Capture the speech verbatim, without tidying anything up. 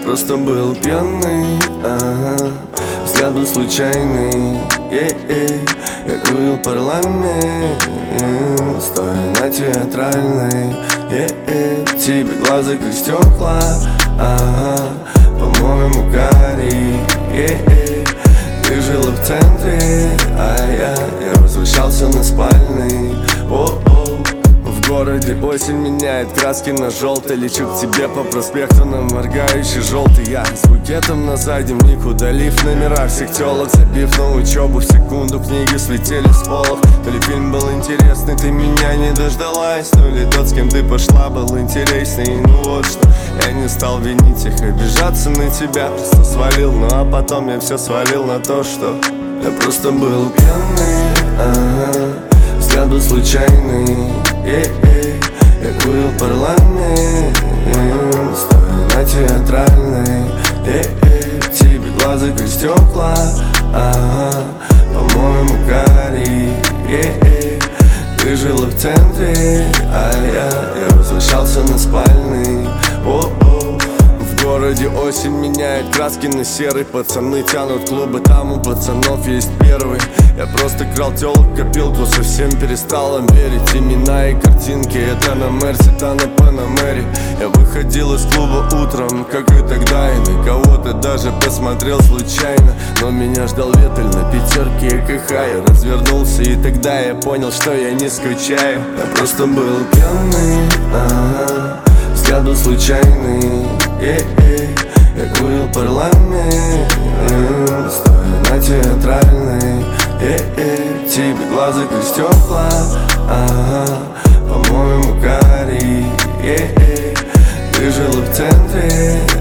просто был пьяный, ага. Взгляд был случайный, е-е. Я курил парламент, стоя на театральной, е-е. Тебе глаза как стекла, ага. По-моему, карий, е-е. Ты жила в центре, а я, я возвращался на спальный, о-о. В городе осень меняет краски на желтый. Лечу к тебе по проспекту на моргающий желтый. Я с букетом на заднем, удалив номера всех телок, забив на учебу в секунду, книги слетели с полок. То ли фильм был интересный, ты меня не дождалась, ну или тот, с кем ты пошла, был интересней. Ну вот что, я не стал винить их, обижаться на тебя, просто свалил. Ну а потом я все свалил на то, что я просто был пьяный, ага. Взгляд был случайный, е-е. Я курил парламент, стоя на театральной, е-е. Тебе глаза как стекла, ага. По-моему, карий, е-е. Ты жила в центре, а я, я возвращался на спальный, о-о. В городе осень меняет краски на серый. Пацаны тянут клубы, там у пацанов есть первый. Я просто крал тёлок, копилку, совсем перестал им верить. Имена и картинки, это на Мерсе, та на Панамере. Я выходил из клуба утром, как и тогда, и на кого-то даже посмотрел случайно. Но меня ждал ветель на пятерке ЭКХ. Я развернулся, и тогда я понял, что я не скучаю. Я просто был пьяный, ага. Взгляд был случайный, е-е. Я курил парламент, стоя на театральной, е-е. Тебе глаза как стекла, ага. По-моему, карий, е-е. Ты жила в центре,